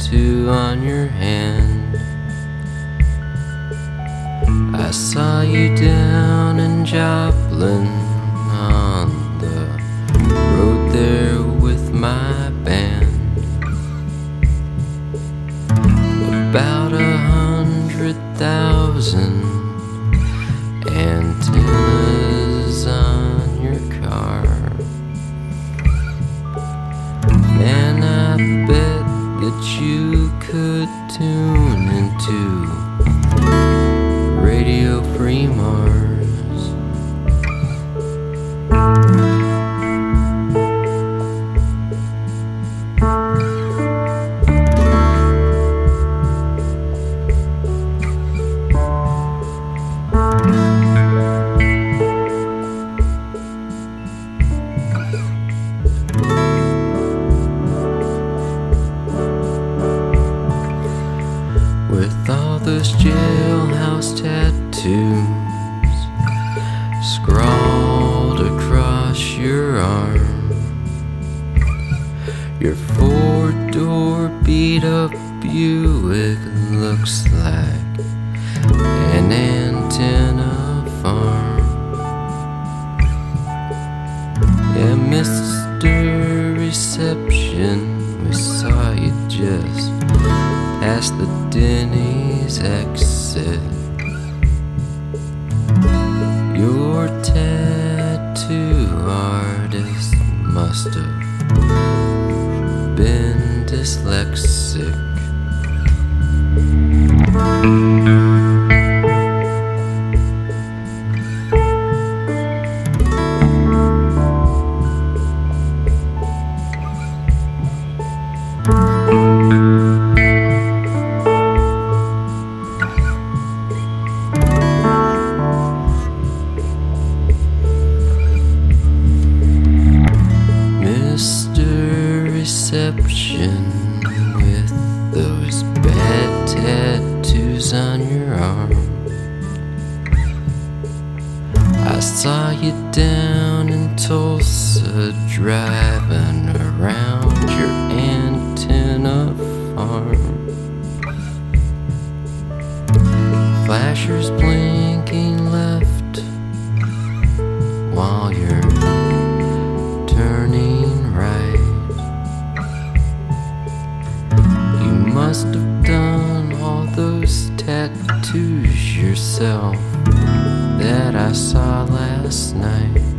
tattoo on your hand. I saw you down in Joplin on the road there with my band. About 100,000 antennas on your car. Man, I bet that you could tune into Radio Free Mars. With all those jailhouse tattoos scrawled across your arm, your four-door beat-up Buick looks like an antenna farm. Yeah, Mr. Reception, we saw you just past the Denny's exit. Your tattoo artist must have been dyslexic. Reception with those bad tattoos on your arm. I saw you down in Tulsa driving around your antenna farm. Flashers blinking left while you're turning right. Must have done all those tattoos yourself that I saw last night.